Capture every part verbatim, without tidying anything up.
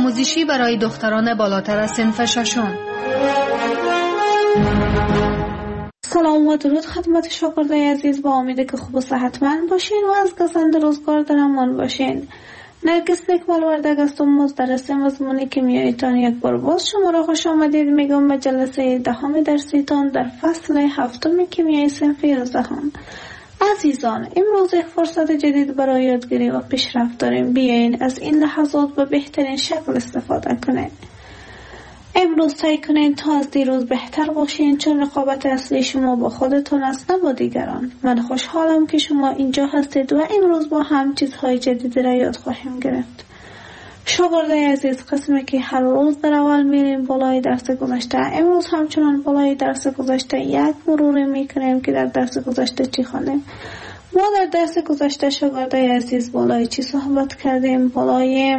آموزشی برای دختران بالاتر از صنف ششم. سلام و درود خدمت شاگردای عزیز، با امید که خوب و صحتمند باشین و از گزند روزگار در امان باشین. نرگس نکمال وردگ هستم، مدرس مضمون کیمیاییتان. یک بار باز شما را خوش آمدید میگم به جلسه دهم درسیتان در فصل هفتم کیمیای صنف یازدهم. عزیزان، امروز یک فرصت جدید برای یادگیری و پیشرفت داریم. بیاین از این لحظات به بهترین شکل استفاده کنید. امروز سعی کنید تا از دیروز بهتر باشین، چون رقابت اصلی شما با خودتون است، نه با دیگران. من خوشحالم که شما اینجا هستید و امروز با هم چیزهای جدیدی را یاد خواهیم گرفت. شاگردای عزیز، قسمی که هر روز در اول میریم بالای درس گذشته، امروز همچنان بالای درس گذشته یک مروری میکنیم که در درس گذشته چی خواندیم. ما در درس گذشته شاگردای عزیز بالای چی صحبت کردیم؟ بالای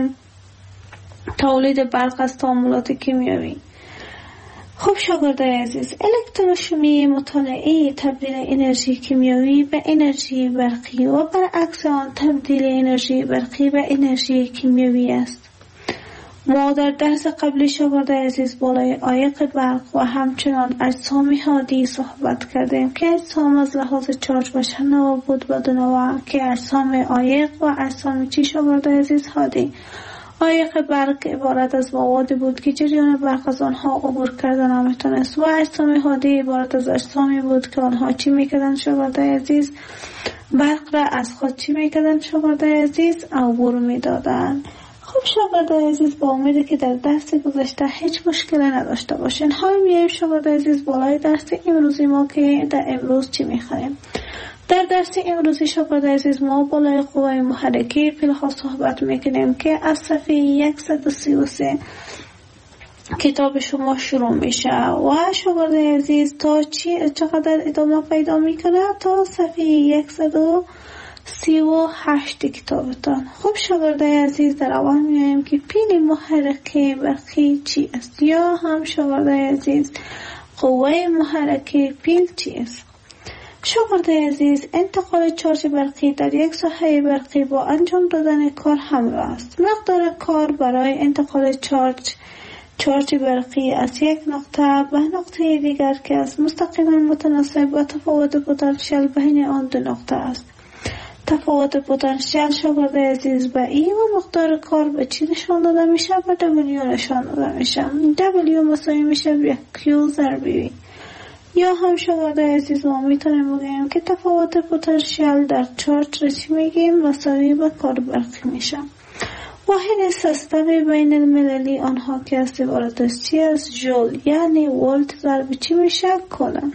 تولید برق از تعاملات کیمیایی. خب شاگردای عزیز، الکتروشیمی مطالعه تبدیل انرژی کیمیایی به انرژی برقی و برعکس آن تبدیل انرژی برقی به انرژی کیمیایی است. ما در درس قبلی شاگردای عزیز بالای عایق برق و همچنان اجسام هادی صحبت کردیم که اجسام از لحاظ چارج و شنوا بود و دونوا که اجسام عایق و اجسام چی شاگردای عزیز؟ هادی. عایق برق عبارت از مواد بود که جریان برق از آنها عبور کردن نمیتونست و اجسام هادی عبارت از اجسامی بود که آنها چی میکردن شاگردای عزیز؟ برق را از خود چی میکردن شاگردای عزیز؟ عبور میدادن. خب شاگردای عزیز، با امیده که در درس گذشته هیچ مشکلی نداشته باشین. حالا میایم شاگردای عزیز بالای درس امروزی ما که در امروز چی میخوایم. در درس امروزی شاگردای عزیز ما بالای قوای محرکه پیل‌ها صحبت میکنیم که از صفحه صد و سی و سه کتاب شما شروع میشه و شاگردای عزیز تا چی چقدر ادامه پیدا میکنه؟ تا صفحه صد و سی و هشت کتابتان. خب شاگردای عزیز، در اول میایم که پیل محرکه برقی چی است، یا هم شاگردای عزیز قوه محرکه پیل چی است. شاگردای عزیز، انتقال چارج برقی در یک ساحه برقی با انجام دادن کار همراه است. مقدار کار برای انتقال چارج چارج برقی از یک نقطه به نقطه دیگر که از مستقیما متناسب و تفاوت پتانسیل بین آن دو نقطه است. تفاوت پتانسیل شاگردای عزیز به ای و مقدار کار به چی نشان داده میشه؟ به دبلیو نشان داده میشه. دبلیو مساوی میشه به کیو ضرب وی. یا هم شاگردای عزیز ما میتونیم بگیم که تفاوت پتانسیل در چارج را چی میگیم؟ مساوی به کار برقی میشه. واحد سیستم بین المللی آنها که است عبارت از چی است؟ جول، یعنی ولت ضرب چی میشه؟ کولوم.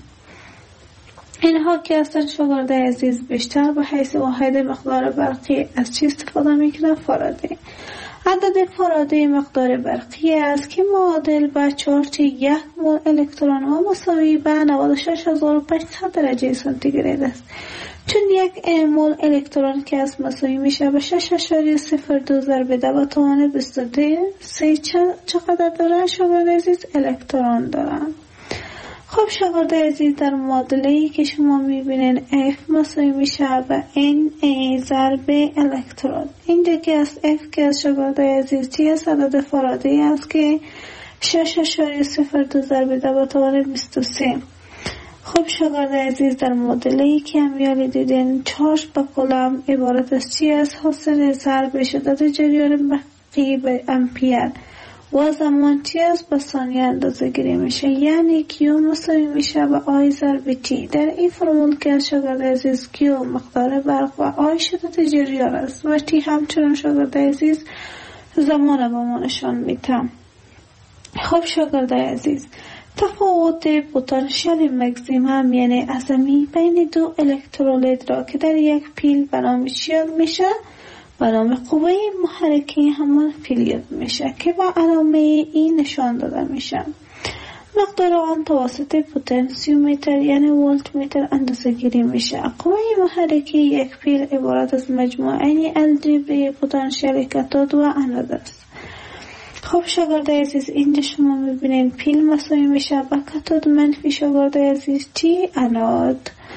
اینها که هستن شاگردای عزیز بیشتر به حیث واحد مقدار برقی از چی استفاده میکنه؟ فارادی. عدد فارادی مقدار برقی است که معادل به چارج یک مول الکترون و مساوی به نود و شش هزار و پانصد درجه سانتیگراد است. چون یک مول الکترون که است مساوی میشه به شش اشاریه صفر دو ضرب ده به توان بیست و سه چقدر داره شاگردای عزیز؟ الکترون دارن. خب شاگردای عزیز، در معادله‌ای که شما میبینین F مساوی میشه به N A ضرب الکترون. اینجا که از F که از شاگردای عزیز چی است؟ عدد فارادی است که شش اشاریه صفر دو ضرب ده به توان بیست و سه. خب شاگردای عزیز، در معادله‌ای که امیالی دیدین چارج به کولوم عبارت از چی است؟ حاصل ضرب شدت جریان برقی به امپیر و زمان چی است؟ به ثانیه اندازه گیری میشه، یعنی کیو مساوی میشه به آی ضرب تی. در این فرمول که شاگردای عزیز کیو مقدار برق و آی شدت جریان است و تی همچنان شاگردای عزیز زمان به ما نشان میده. خب شاگردای عزیز، تفاوت پتانسیل مکزیمم یعنی عظمی بین دو الکترولید را که در یک پیل به نام چی میشه؟ به نام قوه محرکه همان پیل یاد میشه که با علامه ای نشان داده میشه. مقدار آن توسط پتانسیومتر یعنی ولت متر اندازه گیری میشه. قوه محرکه یک پیل عبارت از مجموعه الجبری پتانسیل کاتود و انود است. خب شاگردای عزیز، اینجا شما میبینین پیل مساوی میشه با کاتود منفی شاگردای عزیز چی؟ انود.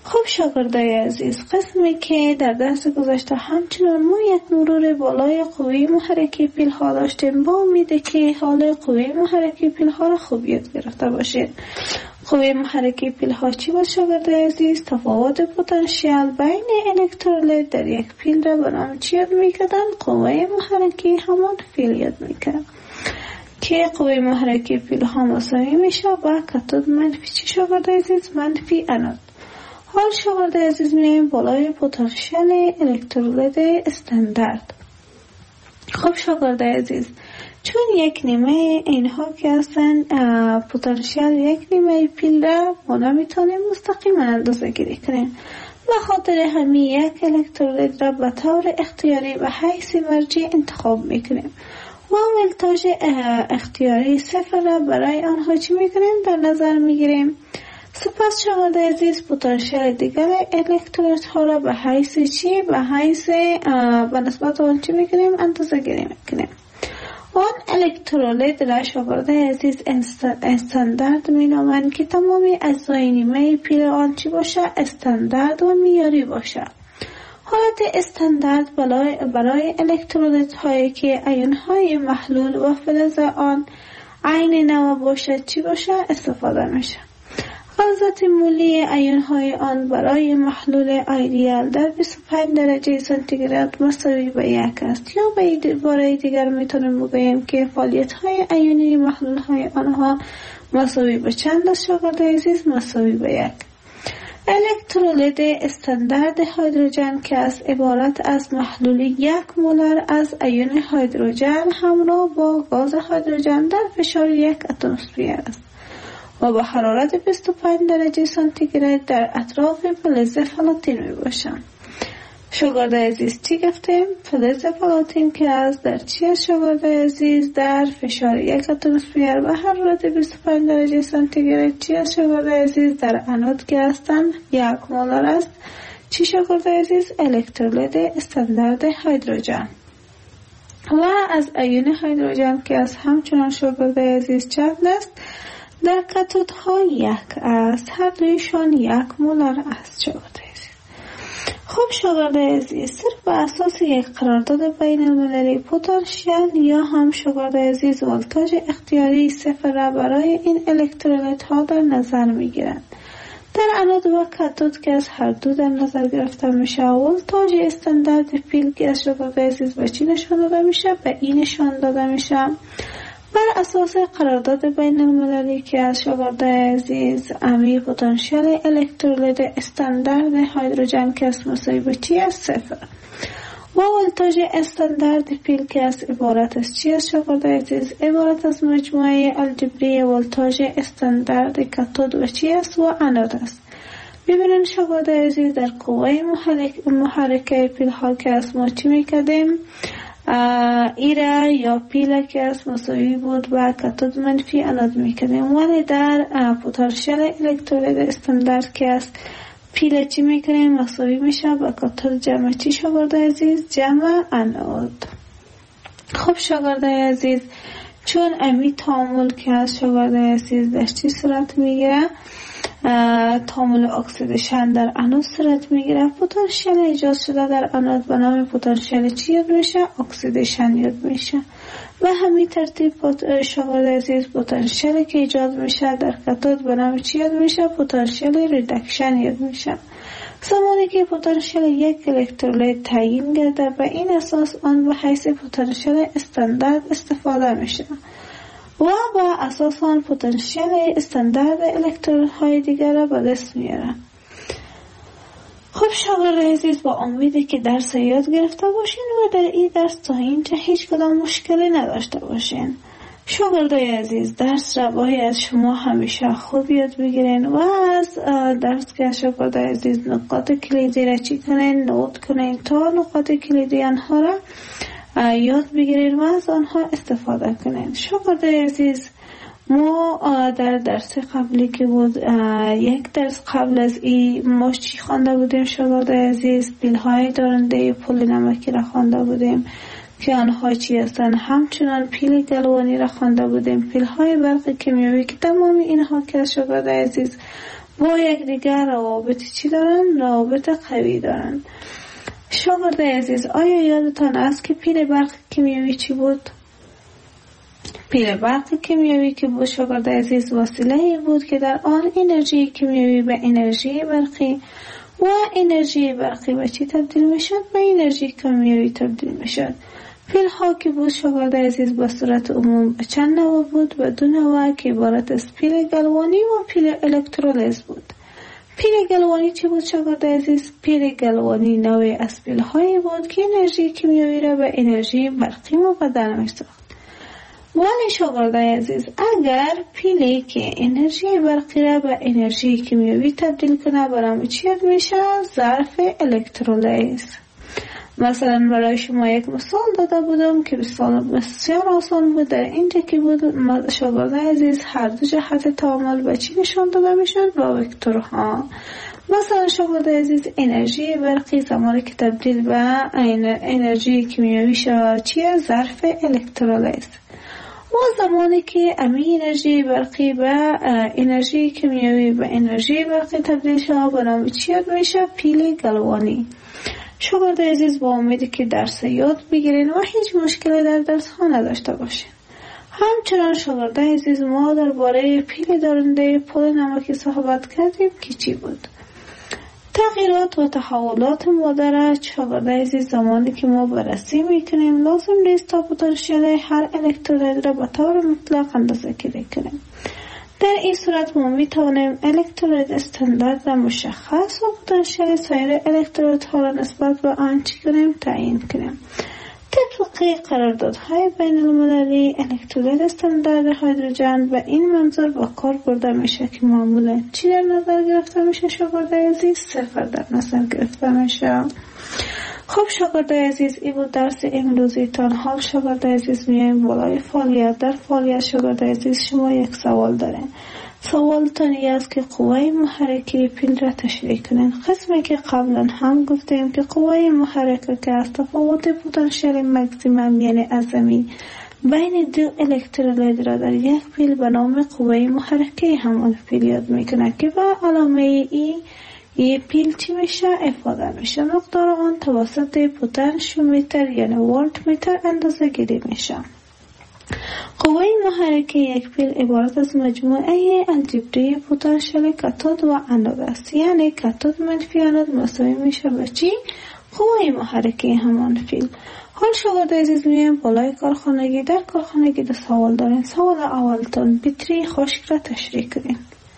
خب شاگردای عزیز، قسمی که در درس گذشته همچنان ما یک مرور بالای قوه محرکه پیل ها داشتیم، با امیده که حال قوه محرکه پیل ها را خوب یاد گرفته باشید. قوه محرکه پیل ها چی بود شاگردای عزیز؟ تفاوت پتانسیل بین الکترولیت در یک پیل را به نام چی یاد میکردن؟ قوه محرکه همان پیل یاد میکردن که قوه محرکه پیل ها مساوی میشه با کاتود منفی چی شاگردای عزیز؟ منفی انود. حال شاگردای عزیز میریم بالای پتانسیل الکترولیت استاندارد. خب شاگردای عزیز، چون یک نیمه اینها که هستن پتانسیل یک نیمه پیل را ما نمیتونیم مستقیما اندازه گیری کنیم، به خاطر همین یک الکترولیت را به طور اختیاری به حیث مرجع انتخاب میکنیم و ولتاژ اختیاری صفر را برای آنها چی میکنیم؟ در نظر میگیریم. سپس شاگردای عزیز پتانسیل دیگر الکترولیت ها را به حیث چی؟ به حیث به نسبت آن چی میکنیم؟ اندازه گیری میکنیم. آن الکترولیت را شاگردای عزیز استاندارد می نامند که تمامی اجزای نیمه پیل آن چی باشه؟ استاندارد و معیاری باشه. حالت استاندارد برای, برای الکترولیت هایی که ایون های محلول و فلز آن عین نوع باشه چی باشه؟ استفاده میشه. غلظت مولی ایون های آن برای محلول ایدیال در بیست و پنج درجه سانتیگراد مساوی به یک است، یا به عباره دیگر میتونیم بگوییم که فعالیت های ایونی محلول های آنها مساوی به چند است شاگردای عزیز؟ مساوی به یک. الکترولیت استاندارد هیدروژن که از عبارت از محلول یک مولر از ایون هیدروژن همراه با گاز هیدروژن در فشار یک اتمسفر است و با حرارت بیست و پنج درجه سانتیگراد در اطراف فلز پلاتین می باشند. شاگردای عزیز چی گفتیم؟ فلز پلاتین که از در چی است شاگردای عزیز؟ در فشار یک اتمسفر و حرارت بیست و پنج درجه سانتیگراد چی است شاگردای عزیز؟ در انود که هستند یک مولر است. چی شاگردای عزیز؟ الکترولیت استاندارد هیدروژن. و از ایون هیدروژن که از همچنان شاگردای عزیز چند است؟ در کاتود ها یک است، هر دویشان یک مولر است شاگردای عزیز. خب شاگردای عزیز، صرف بر اساس یک قرارداد بین المللی پتانسیل یا هم شاگردای عزیز ولتاژ اختیاری صفر را برای این الکترولیت ها در نظر می گیرند. در انود و کاتود که از هر دو در نظر گرفته میشه، ولتاژ استاندارد پیل که از شاگردای عزیز به چی نشان داده میشه؟ به این نشان داده میشه. بر اساس قرارداد بین المللی که از شاگردای عزیز امی پتانسیل الکترولیت استاندارد هیدروژن که از مساوی به چی است؟ صفر. و ولتاژ استاندارد پیل که از عبارت از چی است شاگردای عزیز؟ عبارت از مجموعه الجبری ولتاژ استاندارد کاتود و چی است؟ و انود است. ببینید شاگردای عزیز، در قوه محرکه پیل ها که از ما چی میکردیم؟ ایره یا پیل که از مساوی بود و کاتود منفی انود میکنیم، ولی در پتانسیل الکترولیت استاندارد که از پیل چی میکنیم؟ مساوی میشه با کاتود جمع چی شاگردای عزیز؟ جمع انود. خب شاگردای عزیز، چون امی تعامل که از شاگردای عزیز در چی صورت میگیره؟ تعامل اکسیدیشن در انود صورت میگیره. پتانسیل ایجاد شده در انود به نام پتانسیل چی یاد میشه؟ اکسیدیشن یاد میشه. و همین ترتیب شاگردای عزیز پتانسیلی که ایجاد میشه در کاتود به نام چی یاد میشه؟ پتانسیل ریدکشن یاد میشه. زمانی که پتانسیل یک الکترولیت تعیین گرده، به این اساس آن به حیث پتانسیل استاندارد استفاده میشه و با اساس آن پتانسیل استاندارد الکترون های دیگر را به دست میاره. خب شاگردای عزیز، با امیدی که درس یاد گرفته باشین و در این درس تا اینجا هیچ کدام مشکلی نداشته باشین. شاگردای عزیز، درس را باید شما همیشه خوب یاد بگیرین و از درس که شاگردای عزیز نقاط کلیدی را چی کنین؟ نوت کنین تا نقاط کلیدی آنها را یاد بگیرین و از آنها استفاده کنین. شاگردای عزیز، ما در درس قبلی که بود، یک درس قبل از این ما چی خوانده بودیم شاگردای عزیز؟ پیل‌های دارنده پل نمکی را خوانده بودیم که آنها چی هستند. همچنان پیل گلوانی را خوانده بودیم، پیل‌های برق کیمیایی که تمام اینها که شاگردای عزیز با یک دیگر روابط چی دارن؟ روابط قوی دارن. شاگرد عزیز، آیا یادتان است که پیل برق کیمیایی چی بود؟ پیل برق کیمیایی که بود شاگرد عزیز وسیله‌ای بود که در آن انرژی کیمیایی به انرژی برقی و انرژی برقی به چی تبدیل میشد؟ به انرژی کیمیایی تبدیل میشد. پیل ها که بود شاگرد عزیز به صورت عموم به چند نوع بود و دو نوع که عبارت از پیل گلوانی و پیل الکترولیز بود. پیل گلوانی چی بود شاگرد عزیز؟ پیل گلوانی نوعی از پیل هایی بود که انرژی کیمیایی را به انرژی برقی مبدل می‌ساخت. ولی شاگرد عزیز اگر پیلی که انرژی برقی را به انرژی کیمیایی تبدیل کنه برام چی میشه؟ ظرف الکترولیز. مثلا برای شما یک مثال داده بودم که مثال بسیار آسان بود. در اینجا که بود شاگرد عزیز هر دو جهت تعامل به چی نشان داده میشد؟ با وکتورها. مثلا شاگرد عزیز انرژی برقی زمانی که تبدیل به انرژی کیمیایی شود چیه؟ ظرف الکترولیز. و زمانی که امی انرژی برقی به انرژی کیمیایی به انرژی برقی تبدیل شود به نام چی یاد میشه؟ پیل گلوانی. شاگرد عزیز با امیدی که درس یاد بگیرین و هیچ مشکلی در درس ها نداشته باشین. همچنان شاگرد عزیز ما درباره پیل دارنده پل نمکی صحبت کردیم که چی بود؟ تغییرات و تحولات مادرش شاگرد عزیز زمانی که ما بررسی میکنیم لازم نیست تا پتانسیل هر الکترولید را به طور مطلق اندازه گیری کنیم. در این صورت ما می توانیم الکترولید استاندارد را مشخص و پتانسیل سایر الکترولیدها را نسبت به آن چی کنیم؟ تعیین کنیم. طبق قراردادهای بین المللی الکترولید استاندارد هیدروژن به این منظور با کار برده میشه که معمولا چی در نظر گرفته میشه شاگرد عزیز؟ صفر در نظر گرفته میشه. خب شاگرد عزیز این بود درس امروزیتان. حال شاگرد عزیز میایم بالای فعالیت. در فعالیت شاگرد عزیز شما یک سوال دارین. سوالتان این است که قوه محرکه پیل را تشریح کنین. قسمی که قبلا هم گفتیم که قوه محرکه که از تفاوت پتانسیل مکسیمم یعنی عظمی بین دو الکترولید را در یک پیل به نام قوه محرکه همان پیل یاد میکنه که به علامه ای یه پیل چی میشه؟ افاده میشه. مقدار آن توسط پتانشیومتر یعنی ولت متر اندازه گیری میشه. قوه محرکه یک پیل عبارت از مجموعه الجبری پتانسیل کاتود و انود است. یعنی کاتود منفی انود مساوی میشه به چی؟ قوه محرکه همان پیل. حال شاگرد عزیز میایم بالای کارخانگی. در کارخانگی دو سوال دارین. سوال اولتون بطری خشک را تشریح کنین.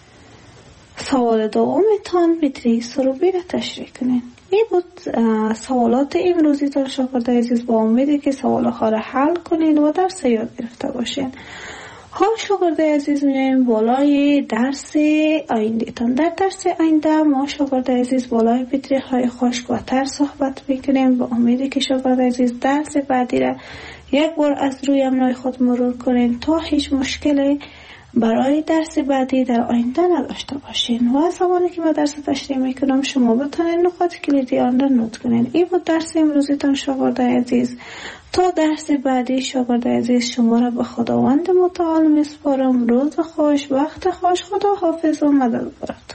سوال دومتان بطری سروبی را تشریح کنین. این بود سوالات امروزی تان شاگرد عزیز. با امیدی که سوالها را حل کنین و درس یاد گرفته باشین. حال شاگرد عزیز میایم بالای درس آینده تان. در درس آینده ما شاگرد عزیز بالای بطری های خشک و تر صحبت میکنیم. با امیدی که شاگرد عزیز درس بعدی را یک بار از روی امنای خود مرور کنین تا هیچ مشکلی برای درس بعدی در آینده نداشته باشین. و زمانی که من درس تشریح میکنم شما بتونین نقاط کلیدی آن را نوت کنین. این بود درس امروزیتان شاگرد عزیز. تا درس بعدی شاگرد عزیز شما را به خداوند متعال میسپارم. روز خوش، وقت خوش، خدا حافظ و مدد بارد.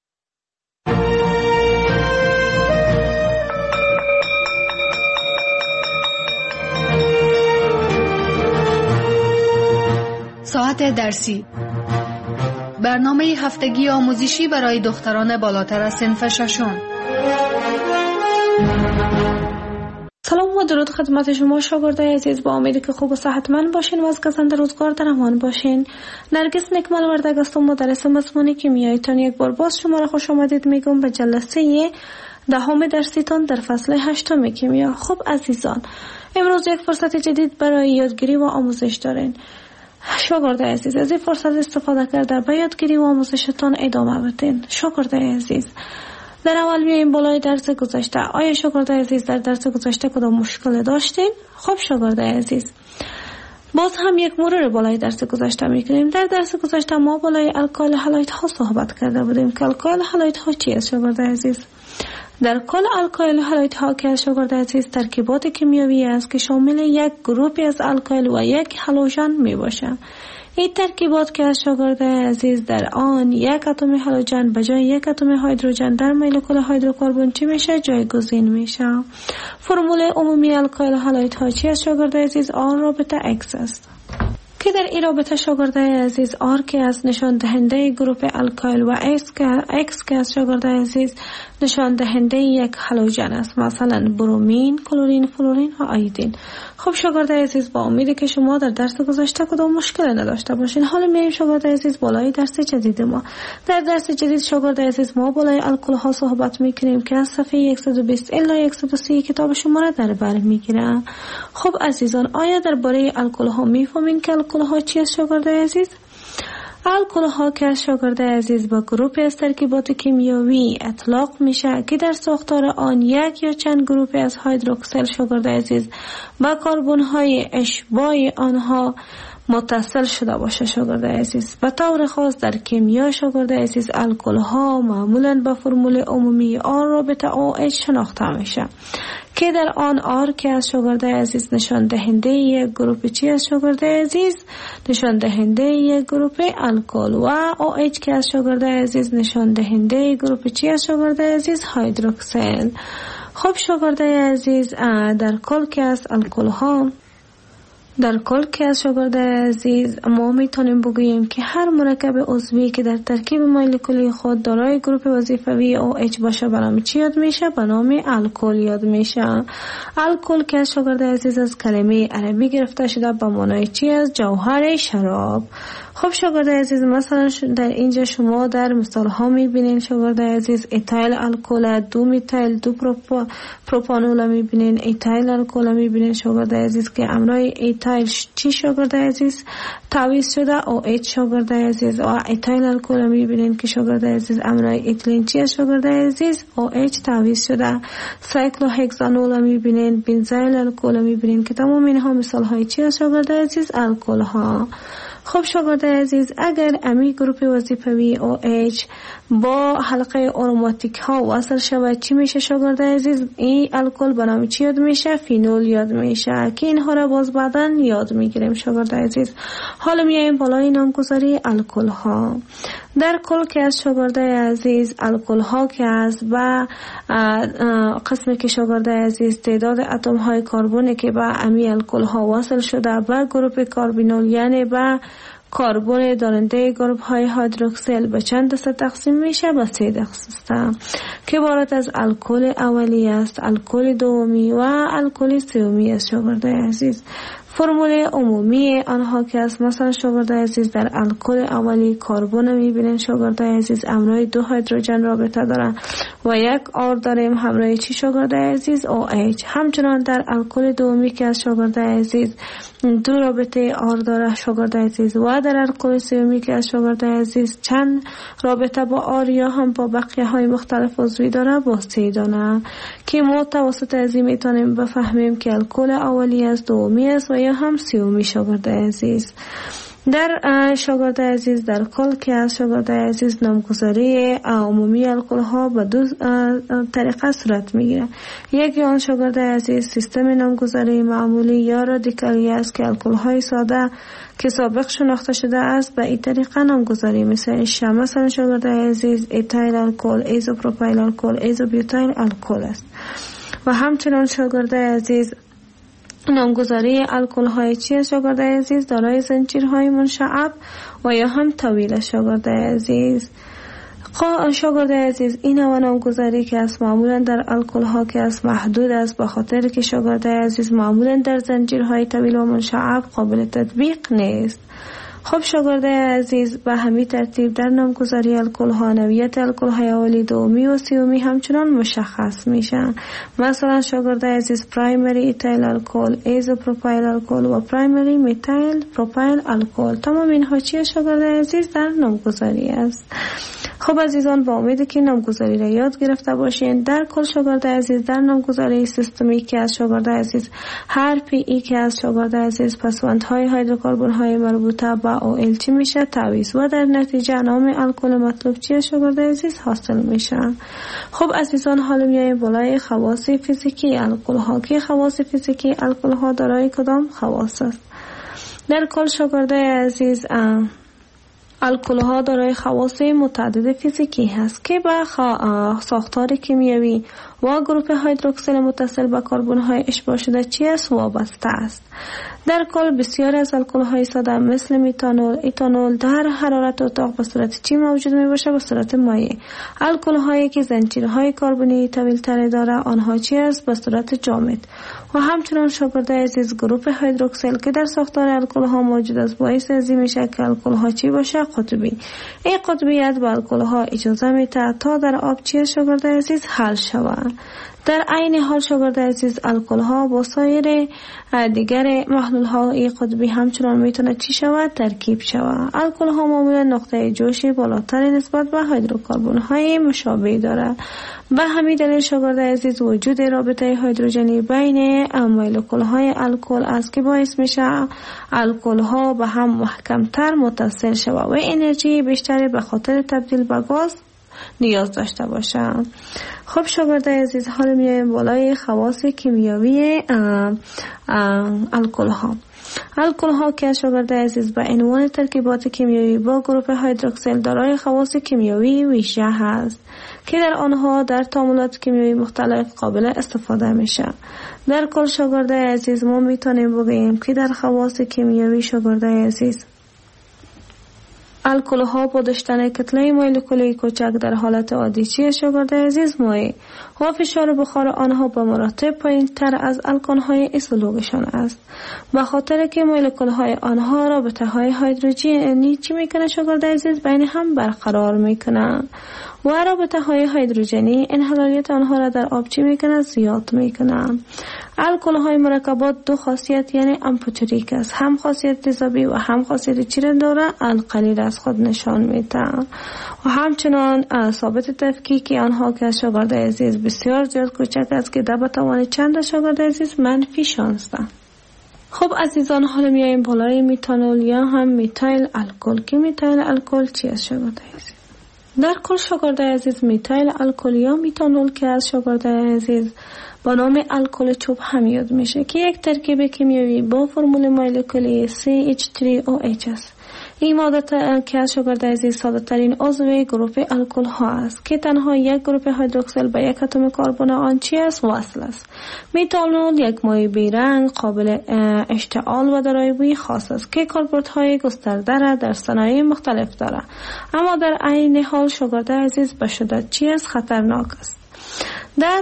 ساعت درسی، برنامه هفتگی آموزشی برای دختران بالاتر از صنف ششم. سلام و درود خدمت شما شاگردای عزیز. با امیدی که خوب و صحتمند باشین و از گزنده روزگار در امان باشین. نرگس نکمل وردگ هستم، مدرس مضمون کیمیاییتان. یک بار باز شما را خوش آمدید میگم به جلسه دهم درسیتان در فصل هشتم کیمیا. خب عزیزان، امروز یک فرصت جدید برای یادگیری و آموزش دارین. شاگرد عزیز از این فرصت استفاده کرده به یادگیری و آموزشتان ادامه بدین. شاگرد عزیز در اول میایم بالای درس گذشته. آیا شاگرد عزیز در درس گذشته کدام مشکل داشتین؟ خب شاگرد عزیز باز هم یک مرور بالای درس گذشته میکنیم. در درس گذشته ما بالای الکایل هالایت ها صحبت کرده بودیم که الکایل هالایت ها چی است شاگرد عزیز؟ در کل الکل هالوید ها که شاگرد عزیز ترکیبات کیمیایی است که شامل یک گروپی از الکل و یک هالوژن می باشد. این ترکیبات که از شاگرد عزیز در آن یک اتم هالوژن به جای یک اتم هیدروژن در مولکول هیدروکربن چی میشه؟ جایگزین میشه. فرمول عمومی الکل هالوید ها چی از شاگرد عزیز؟ آن رابطه X است که در این رابطه شاگرد عزیز آر که از نشان دهنده گروپ الکل و X که X که از شاگرد عزیز نشان دهنده یک هالوژن است، مثلا برومین، کلورین، فلورین و آیودین. خب شاگرد عزیز با امیدی که شما در درس گذشته کدام مشکل نداشته باشین. حالا میریم شاگرد عزیز بالای درس جدید ما. در درس جدید شاگرد عزیز ما بالای الکل ها صحبت میکنیم که از صفحه صد و بیست الی صد و سی کتاب شما را در بر میگیرم. خب عزیزان، آیا درباره الکل ها میفهمین که الکل ها چی است شاگرد عزیز؟ الکل ها که از شاگرد عزیز با گروپ از ترکیبات کیمیایی اطلاق میشه که در ساختار آن یک یا چند گروپ از هیدروکسیل شاگرد عزیز با کربن های اشباع آنها متصل شده باشه شاگرد عزیز. به طور خاص در کیمیا شاگرد عزیز الکل ها معمولا با فرمول عمومی آر رابطه او اچ شناخته میشه که در آن آر که از شاگرد عزیز نشان دهنده یک گروپ چی از شاگرد عزیز؟ نشان دهنده یک گروپ الکل و او اچ که از شاگرد عزیز نشان دهنده گروپ چی از شاگرد عزیز؟ هیدروکسیل. خب شاگرد عزیز در کل که از الکل ها در کل که از شاگرد عزیز ما میتونیم بگوییم که هر مرکب عضوی که در ترکیب مولکولی خود دارای گروپ وظیفوی او اچ باشه به نام چی یاد میشه؟ به نام الکل یاد میشه. الکل که از شاگرد عزیز از کلمه عربی گرفته شده به معنای چی است؟ جوهر شراب. خب شاگرد عزیز مثلا در اینجا شما در مثال ها میبینین شاگرد عزیز ایتایل الکل، دو میتایل دو پروپا پروپانول میبینین، ایتایل الکل میبینین شاگرد عزیز که امرای ایتایل چی شاگرد عزیز تعویض شده او اچ شاگرد عزیز و ایتایل الکل میبینین که شاگرد عزیز امرای ایتیلین چی شاگرد عزیز او اچ تعویض شده. سایکلوهکسانول میبینین، بنزایل الکل میبینین که تمام اینها مثال های چی شاگرد عزیز؟ الکل ها. خب شاگرد عزیز اگر امی گروپ وظیفوی او اچ با حلقه آروماتیک ها وصل شود چی میشه شاگرد عزیز؟ این الکل به نام چی یاد میشه؟ فینول یاد میشه که اینها را باز بعداً یاد میگیریم شاگرد عزیز. حالا میایم بالای نامگذاری الکل ها. در کل که از شاگرد عزیز الکل ها که از و قسمی که شاگرد عزیز تعداد اتم های کربن که با امی الکل ها وصل شده با گروپ کاربینول یعنی با کربن دارنده گروپ های هیدروکسیل به چند دسته تقسیم میشه؟ به سه دسته که عبارت از الکل اولی است، الکل دومی و الکل سومی است شاگرد عزیز. فرمول عمومی آنها که است مثلا شاگرد عزیز در الکل اولی کربن میبینین شاگرد عزیز همراه دو هیدروژن رابطه دارن و یک آر داریم همراه چی شاگرد عزیز؟ او اچ. همچنان در الکل دومی که از شاگرد عزیز دو رابطه آر داره شاگرد عزیز و در الکل سومی که از شاگرد عزیز چند رابطه با آر یا هم با بقیه های مختلف عضوی داره با سه دانه که ما توسط از این میتونیم بفهمیم که الکل اولی است، دومی است و یا هم سومی شاگرد عزیز. در شاگرد عزیز در کل که از شاگرد عزیز نامگذاری عمومی الکل ها به دو طریقه صورت میگیره. یکی آن شاگرد عزیز سیستم نامگذاری معمولی یا رادیکالی است که الکل های ساده که سابق شناخته شده است به این طریقه نامگذاری میشه. مثلا شاگرد عزیز ایتایل الکل، ایزوپروپایل الکل، ایزوبیوتایل الکل است. و همچنان شاگرد عزیز نامگذاری الکل های چی شاگرد عزیز؟ دارای زنجیرهای منشعب و یا هم طویل شاگرد عزیز. شاگرد عزیز این نوع نامگذاری که است معمولا در الکل ها که است محدود است به خاطر که شاگرد عزیز معمولا در زنجیرهای طویل و منشعب قابل تطبیق نیست. خب شاگرد عزیز به همین ترتیب در نامگذاری الکل ها نوعیت الکل های اولی، دومی و سومی همچنان مشخص میشن. مثلا شاگرد عزیز پرایمری ایتایل الکل، ایزوپروپایل الکل و پرایمری میتایل پروپایل الکل. تمام اینها چیه شاگرد عزیز؟ در نامگذاری است. خب عزیزان، با امید که نامگذاری را یاد گرفته باشین. در کل شاگرد عزیز، در نامگذاری سیستمی که از شاگرد عزیز هر پی ای که از شاگرد عزیز پسوندهای هیدروکربن های مربوطه به او ال چی میشه؟ تعویض و در نتیجه نام الکل مطلوب چی از شاگرد عزیز حاصل میشه. خب عزیزان، حالا میایم بالای خواص فیزیکی الکل ها. که خواص فیزیکی الکل ها دارای کدام خواص است؟ در کل شاگرد عزیز الکل ها دارای خواص متعدد فیزیکی هست که به ساختار کیمیایی و گروپ هیدروکسیل متصل به کربن های اشباع شده چی است؟ وابسته است. در کل بسیار از الکل های ساده مثل میتانول، ایتانول در حرارت اتاق به صورت چی موجود می باشه؟ به صورت مایع. الکل هایی که زنجیرهای کربنی طویل تر داره آنها چی است؟ به صورت جامد. و همچنان شاگرد عزیز گروپ هیدروکسیل که در ساختار الکل ها موجود است باعث ازی میشه که الکل ها چی باشه؟ قطبی. این قطبیت به الکل ها اجازه میده تا در آب چی شاگرد عزیز حل شود. در عین حال شاگرد عزیز الکل ها با سایر دیگر محلول های قطبی همچنان میتونه چی شود؟ ترکیب شود. الکل ها معمولا نقطه جوش بالاتر نسبت به هیدروکربن های مشابه داره. به همین دلیل شاگرد عزیز وجود رابطه هیدروژنی بین مولکول های الکل است که باعث میشه الکل ها به هم محکم تر متصل شود و انرژی بیشتری به خاطر تبدیل به گاز نیاز داشته باشم. خب شاگرد عزیز، حالا میایم بالای خواص کیمیایی الکل ها. الکل ها که شاگرد عزیز به عنوان ترکیبات کیمیایی با گروپ هیدروکسیل دارای خواص کیمیایی ویژه هست که در آنها در تعاملات کیمیایی مختلف قابل استفاده میشه. در کل شاگرد عزیز ما میتونیم بگیم که در خواص کیمیایی شاگرد عزیز الکل ها با داشتن کتله مولکولی کوچک در حالت عادی چی شاگرد عزیز؟ مایع و فشار بخار آنها به مراتب پایین تر از الکن های ایزولوگشان است. به خاطر که مولکول های آنها رابطه های هیدروژنی چی میکنه شاگرد عزیز؟ بین هم برقرار میکنن و رابطه های هیدروژنی انحلالیت آنها را در آب چی میکنه؟ زیاد میکنن. الکل های مرکبات دو خاصیت یعنی امپوتریک است، هم خاصیت تیزابی و هم خاصیت چی را داره؟ القلیل از خود نشان میده و همچنان ثابت تفکیکی آنها که شاگرد عزیز بسیار زیاد کوچک است که در بتوان چند شاگرد عزیز منفی شانزده. خب عزیزان، حالا میایم بالای میتانول یا هم میتایل الکل. که میتایل الکل چی است شاگرد عزیز؟ در کل شاگرد عزیز میتایل الکل یا میتانول که از شاگرد عزیز با نام الکل چوب هم یاد میشه که یک ترکیب کیمیایی با فرمول مولکولی سی اچ سه او اچ است. این ماده که از شاگرد عزیز ساده ترین عضو گروه الکل ها است که تنها یک گروه هیدروکسیل به یک اتم کربن آن چی است؟ وصل است. میتانول یک مایع بیرنگ قابل اشتعال و دارای بوی خاص است که کاربردهای گسترده را در صنایع مختلف دارد، اما در عین حال شاگرد عزیز به شدت چی است؟ خطرناک است. در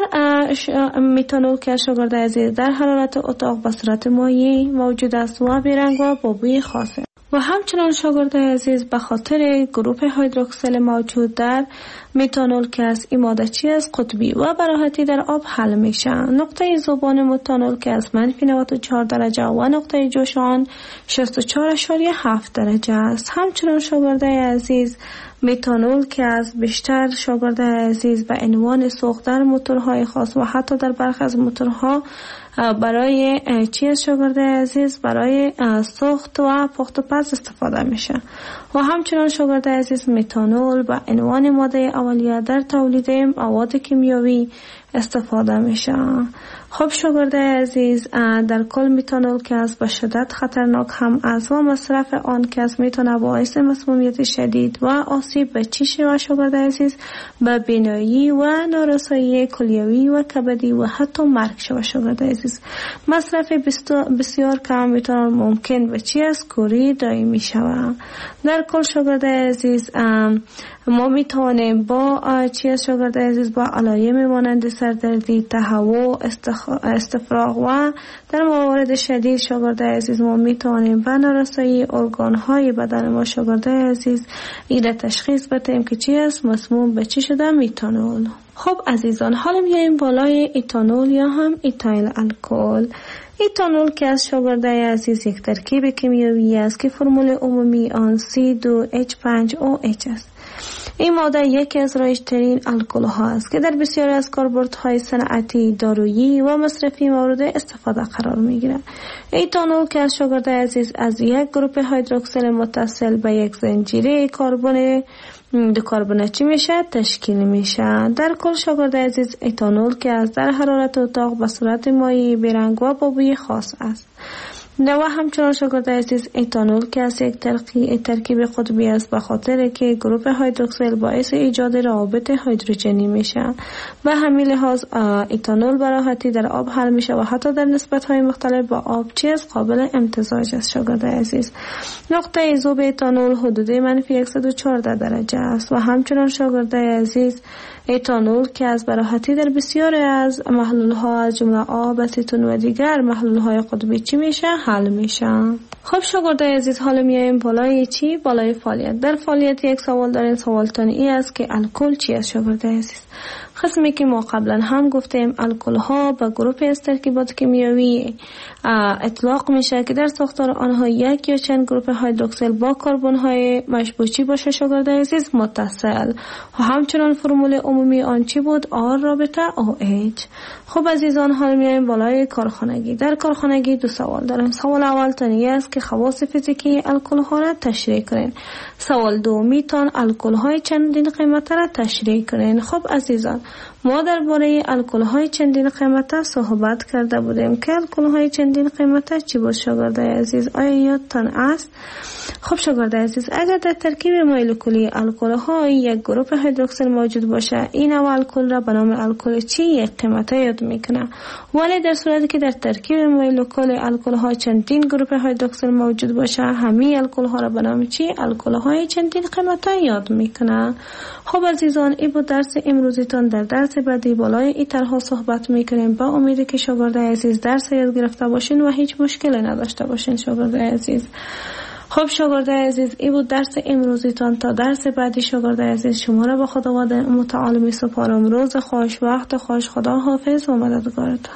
میتانول که شاگرد عزیز در حرارت اتاق به صورت مایع موجود است و بیرنگ و با بوی خاصه و همچنان شاگرد عزیز به خاطر گروه هیدروکسیل موجود در میتانول که از این ماده چی است؟ قطبی و به راحتی در آب حل میشه. نقطه ذوبان میتانول که از منفی نود و چهار درجه و نقطه جوش آن شصت و چهار اشاریه هفت درجه است. همچنان شاگرد عزیز میتانول که از بیشتر شاگرد عزیز به عنوان سوخت در موتورهای خاص و حتی در برخی از موتورها برای چی شاگرد عزیز؟ برای سوخت و پخت و پز استفاده میشه. و همچنان شاگرد عزیز میتانول به عنوان ماده اولیه در تولید مواد کیمیایی استفاده میشه. خب شاگرد عزیز، در کل میتانول که از به شدت خطرناک هم از و مصرف آن که از میتونه باعث مسمومیت شدید و آسیب به چیش و شاگرد عزیز به بینایی و نارسایی کلیوی و کبدی و حتی مرگ شود. شاگرد عزیز مصرف بسیار کم میتانول ممکن به چی از کوری دائمی شود. در کل شاگرد عزیز ما میتوانیم با چی از شاگرد عزیز با علایم مانند سردردی، تهوع، استفراغ و در موارد شدید شاگرد عزیز ما میتوانیم به نارسایی ارگان های بدن ما شاگرد عزیز این تشخیص بدیم که چی است؟ مسموم به چی شده؟ میتانول. خب عزیزان، حالا میایم بالای ایتانول یا هم ایتایل الکل. ایتانول که از شاگرد عزیز یک ترکیب کیمیایی است که فرمول عمومی آن سی دو اچ پنج او اچ است. این ماده یکی از رایج‌ترین الکل ها است که در بسیاری از کاربردهای صنعتی، دارویی و مصرفی مورد استفاده قرار می‌گیرد. ایتانول که از شاگرد عزیز از یک گروپ هیدروکسیل متصل به یک زنجیره کربن دو کربنچی میشه تشکیل میشه. در کل شاگرد عزیز ایتانول که از در حرارت اتاق به صورت مایع بیرنگ و با بوی خاص است. و همچنان شاگرد عزیز ایتانول که از یک ترکیب قطبی است به خاطر که گروپ هیدروکسیل باعث ایجاد روابط هیدروژنی میشه. به همین لحاظ ایتانول به راحتی در آب حل میشه و حتی در نسبت‌های مختلف با آب چیز قابل امتزاج است. شاگرد عزیز نقطه ذوب ایتانول حدود منفی صد و چهارده درجه است و همچنان شاگرد عزیز ایتانول که از براحتی در بسیاری از محلول‌ها از جمله آب، اسیتون و دیگر محلول‌های قطبی چی میشه؟ حل میشه. خب شاگرد عزیز حالا میایم بالای چی؟ بالای فعالیت. در فعالیت یک سوال دارین. سوالتان ای است که الکل چی است شاگرد عزیز؟ قسمی که ما قبلا هم گفتیم الکل ها به گروه از ترکیبات کیمیایی اطلاق میشه که در ساختار آنها یک یا چند گروه هیدروکسیل با کربن های مشبوچی باشه شاگرد عزیز متصل و همچنان فرمول عمومی آن چی بود؟ آر رابطه او ایچ. خب عزیزان حالا میایم بالای کارخانگی. در کارخانگی دو سوال داریم. سوال اول تانی است که خواص فیزیکی الکل ها را تشریح کنین. سوال دومی تان الکل های چندین قیمت را تشریح کنین. خب عزیزان ما درباره الکل های چندین قیمت صحبت کرده بودیم که الکل های چندین قیمت چی بود شاگرد عزیز؟ آیا یادتان است؟ خب شاگرد عزیز اگر در ترکیب مولکولی الکل های یک گروه هیدروکسیل موجود باشه این نوع الکل را به نام الکل چی یک قیمت یاد میکنه. ولی در صورتی که در ترکیب مولکول الکل ها چندین گروه هیدروکسیل موجود باشه همین الکل ها را به نام چی؟ الکل های چندین قیمت یاد میکنه. خب عزیزان این بود درس امروزیتان. در درس بعدی بالای این طرح صحبت میکنیم با امید که شاگرد عزیز درس یاد گرفته باشین و هیچ مشکلی نداشته باشین شاگرد عزیز. خب شاگرد عزیز این بود درس امروزیتان. تا درس بعدی شاگرد عزیز شما را به خداوند متعال می سپارم. روز خوش، وقت خوش، خدا حافظ و مددگارتان.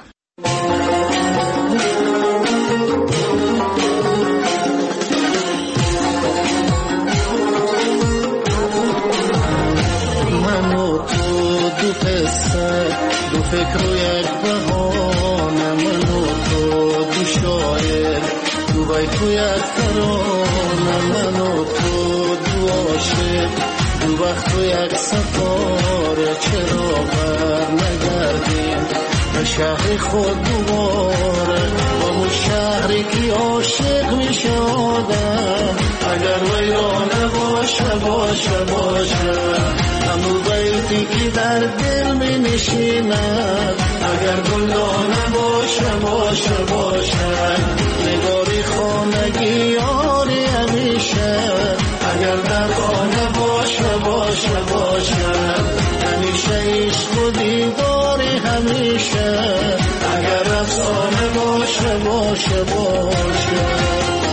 دو فکر و یک بهانه من و تو دو شاعر دو بیت و یک ترانه من و تو دو عاشق دو وقت و یک سفاره چرا بر نگردیم به شهر خود دوباره با اون شهری که عاشق می شدم اگر ویرانه باشه باشه باشه همون بیتی که در دل می نشیند اگر گلدانه باشه باشه باشه نگاری خانگی یاری همیشه اگر در خانه باشه باشه باشه همیشه عشق و دیداری همیشه اگر افسانه باشه باشه باشه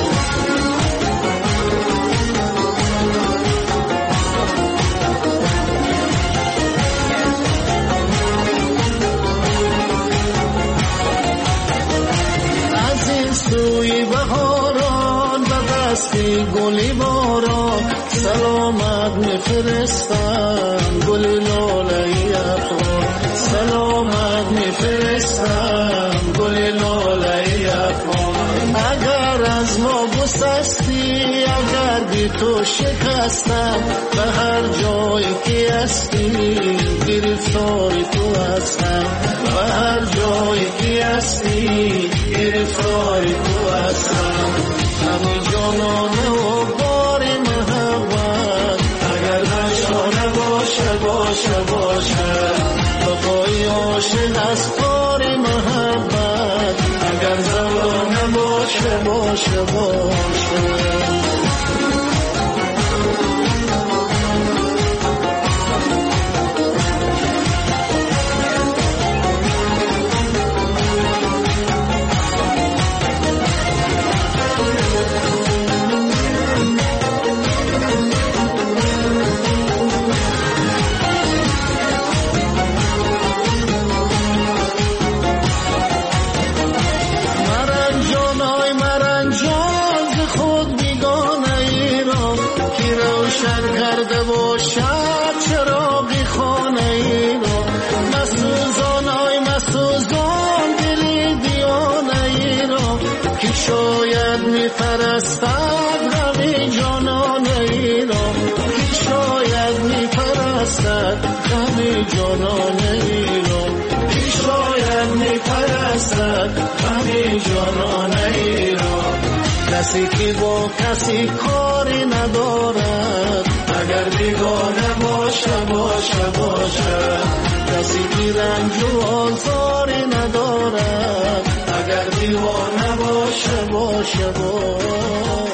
سوی بهاران و دستی گلی باران سلامت میفرستم گلی لاله افغان سلامت میفرستم گلی لاله افغان اگر از ما گسستی اگر بی تو شکستم به هر جایی که هستی گرفتاری تو هستم به هر جایی که هستی گرفتاری تو هستم همین جانانه و باری محبت اگر نشانه باشه باشه باشه بقای عاشق از کاری محبت اگر زمانه باشه باشه باشه روشن کرده باشد چراغی خانه ای را. مسوزان آی مسوزان دلی دیانه ای را، که شاید میپرستد غم جانانه ای را، که شاید میپرستد غم جانانه ای را، که شاید میپرستد غم جانانه ای را. کسی که با کسی کاری ندارد، اگر بیگانه باشه باشه باشه. کسی که رنج و آزاری ندارد، اگر دیوانه باشه باشه باشه.